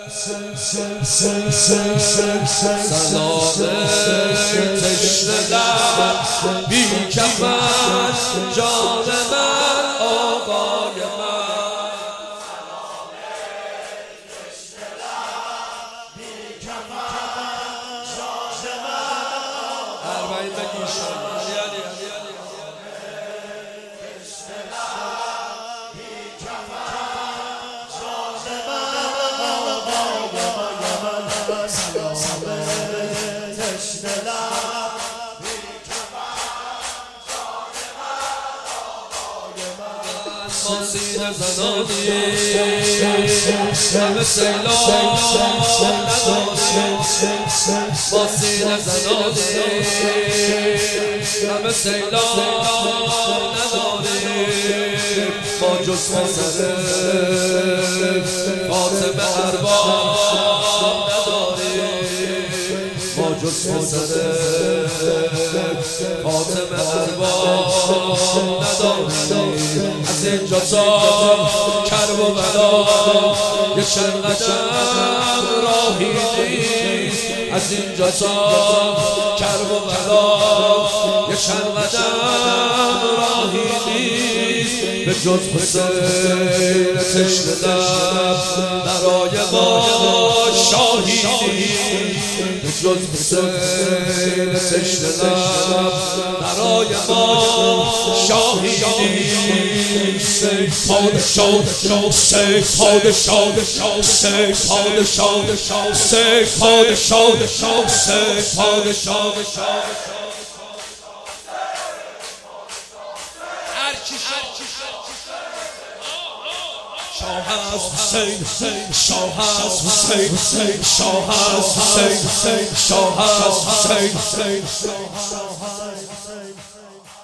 سلام تشنه لب بی کفن جان من آقای من. سلام تشنه لب بی کفن جان من اربعین بگیشن با سینه زنانی همه سیلان نداریم، با سینه زنانی همه سیلان نداریم، با جز پسر فاطمه ارباب نداریم، با جز پسر فاطمه ارباب نداریم. از اینجا تا کرب و بلا یه چند قدم راهی نیست، از اینجا تا کرب و بلا یه چند قدم راهی نیست، به جز حسین تشنه لب برای ما شاهی نیست، به جز حسین تشنه لب برای ما شاهی نیست. پادشاه پادشاه پادشاه پادشاه شاه هست حسین، شاه هست حسین، شاه هست حسین، شاه هست حسین.